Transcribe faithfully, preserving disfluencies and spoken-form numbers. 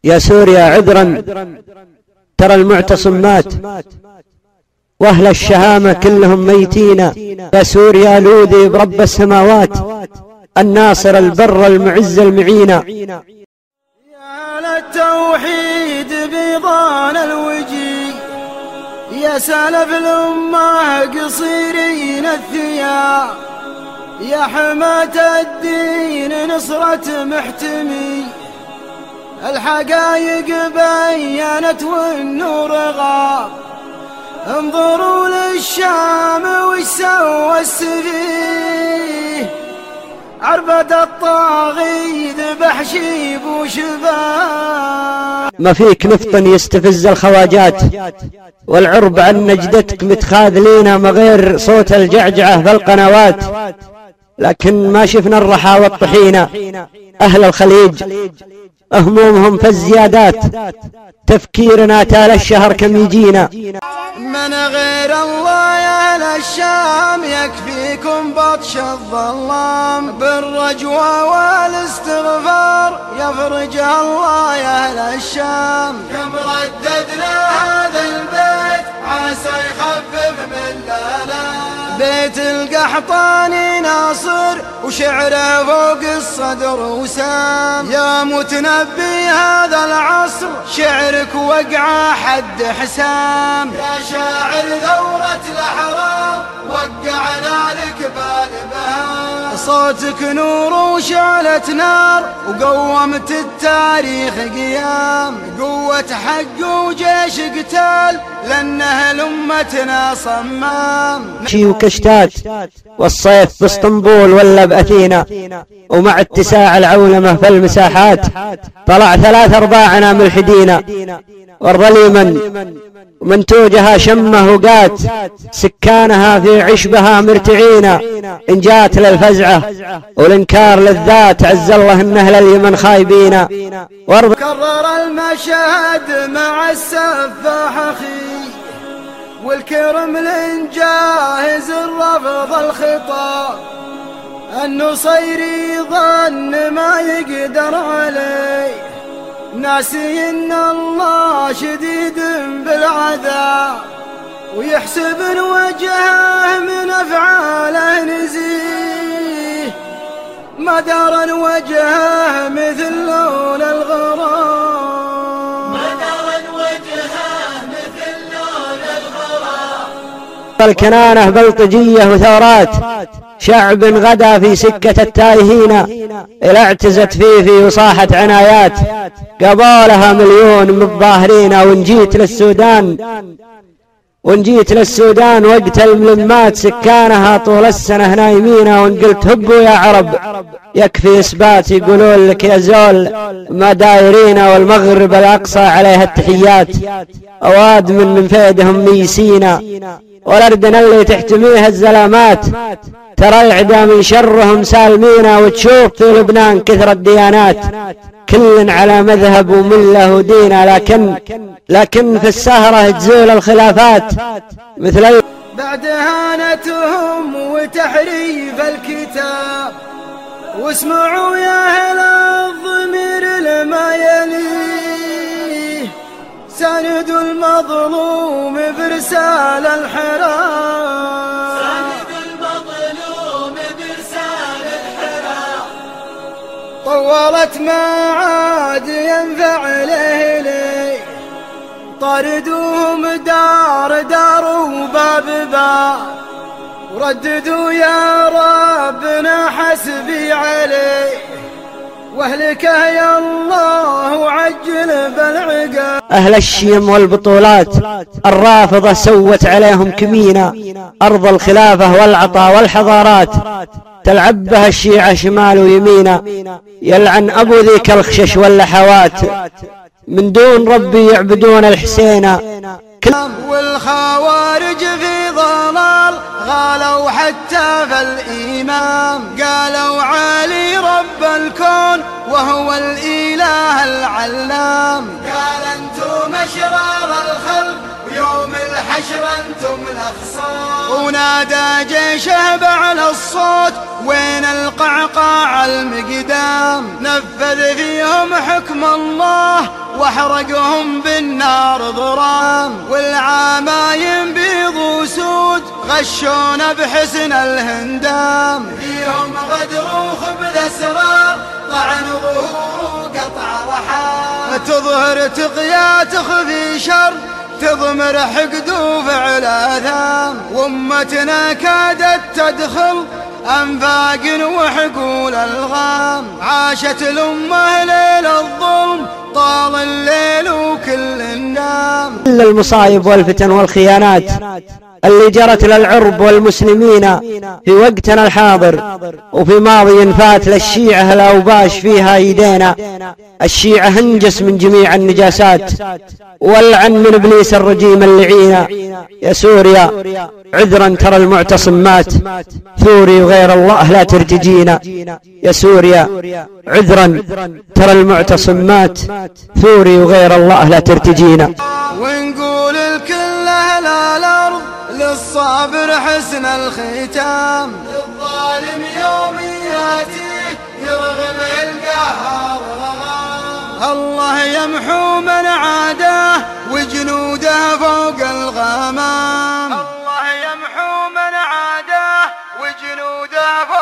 يا سوريا عذرا، ترى المعتصم مات واهل الشهامة كلهم ميتين. يا سوريا لوذي برب السماوات، الناصر البر المعز المعين. يا للتوحيد بيضان الوجي، يا سلف الأمة قصيرين الثياب، يا حماة الدين نصرة محتمي، الحقايق بينت والنور غاب. انظروا للشام وش سوى السفيه، عربة الطاغي ذبح شيب وشباب. ما فيك نفط يستفز الخواجات، والعرب عن نجدتك متخاذلين ما غير صوت الجعجعة في القنوات. لكن ما شفنا الرحى والطحينة، أهل الخليج همومهم في الزيادات، تفكيرنا تال الشهر كم يجينا. من غير الله يا أهل الشام يكفيكم بطش الظلام، بالرجوى والاستغفار يفرجها الله يا أهل الشام. كم رددنا هذا البيت عسى يخفف من الآلام، بيت القحطاني ناصر وشعره فوق الصدر وسام. يا متنبي هذا العصر شعرك وقع حد حسام، يا شاعر ثورة الأحرار وقعنا لك بالبهام. صوتك نور وشعلة نار وقومت التاريخ قيام، قوة حق وجيش قتال لأنه لأمتنا صمام. شي وكشتات والصيف باسطنبول ولا بأثينا، ومع اتساع العولمة في المساحات طلع ثلاث أرباعنا ملحدين. والظليما منتوجها شمه وقات، سكانها في عشبها مرتعين. إن جات للفزعة والإنكار للذات عز الله إن أهل اليمن خايبين. كرر المشهد مع السفاح أخي، والكرملين جاهز الرفض الخطاب. النصيري ظن ما يقدر عليه، ناسي ان الله شديد بالعذاب، ويحسب ان وجهه من افعاله نزيه، ما دار وجهه مثل لون الغرام، ما دار وجهه مثل لون الغرام. الكنانة بلطجية وثورات، شعب غدا في سكة التائهين. إلى اعتزت فيفي وصاحت عنايات، قبالها مليون من الظاهرين. وإن جيت للسودان وإن جيت للسودان وقت الملمات سكانها طول السنة نايمين. وإن قلت هبوا يا عرب يكفي إثبات يقولون لك يا زول ما دايرين. والمغرب الأقصى عليها التحيات، أواد من من فيدهم ميسينا. والأردن اللي تحتميها الزلامات، ترى العدا من شرهم سالمين. وتشوف في لبنان كثر الديانات، كل على مذهب ومله ودينا. لكن لكن في السهرة تزول الخلافات مثل بعد هانتهم وتحريف الكتاب. واسمعوا يا أهل الضمير لما يليه، ساند المظلوم برسال الحرام، ساند المظلوم برسال الحرام. طولت ما عاد ينفع له لي، طردوهم دار دار وباب باب، ورددوا يا ربنا حسبي عليه، واهلكه يا الله وعجل بالعقاب. أهل الشيم والبطولات الرافضة سوت عليهم كمينة، أرض الخلافة والعطاء والحضارات تلعب بها الشيعة شمال ويمينة. يلعن أبو ذيك الخشش واللحوات، من دون ربي يعبدون الحسين. والخوارج في ضلال غالوا حتى في الإمام، قالوا علي رب الكون وهو الإله العلام. قال أنتم أشرار الخلق ويوم الحشر أنتم الأخصام. ونادى جيشه بعلى الصوت وين القعقاع المقدام، نفذ فيهم حكم الله واحرقهم بالنار ضرام، والعمايم بيض وسود غشونا بحسن الهندام، فيهم غدر وخبث اسرار طعن ظهور وقطع رحام، تظهر تقيا تخفي شر تضمر حقد وفعل آثام، وامتنا كادت تدخل أنفاق وحقول الغام، عاشت الأمة ليل الظلم طال الليل وكل النام. كل المصايب والفتن والخيانات اللي جرت للعرب والمسلمين في وقتنا الحاضر وفي ماضي فات للشيعة الأوباش فيها يدينا، الشيعة هنجس من جميع النجاسات والعن من إبليس الرجيم اللعينة. يا سوريا عذرا ترى المعتصم مات، ثوري وغير الله لا ترتجينا. يا سوريا عذرا ترى المعتصم مات، ثوري وغير الله لا ترتجينا. ونقول الكل أهل الأرض للصابر حسن الختام، للظالم يوم ياتيه يرغم القهر رغام، الله يمحو من عاداه وجنوده فوق الغمام، الله يمحو من عاداه وجنوده فوق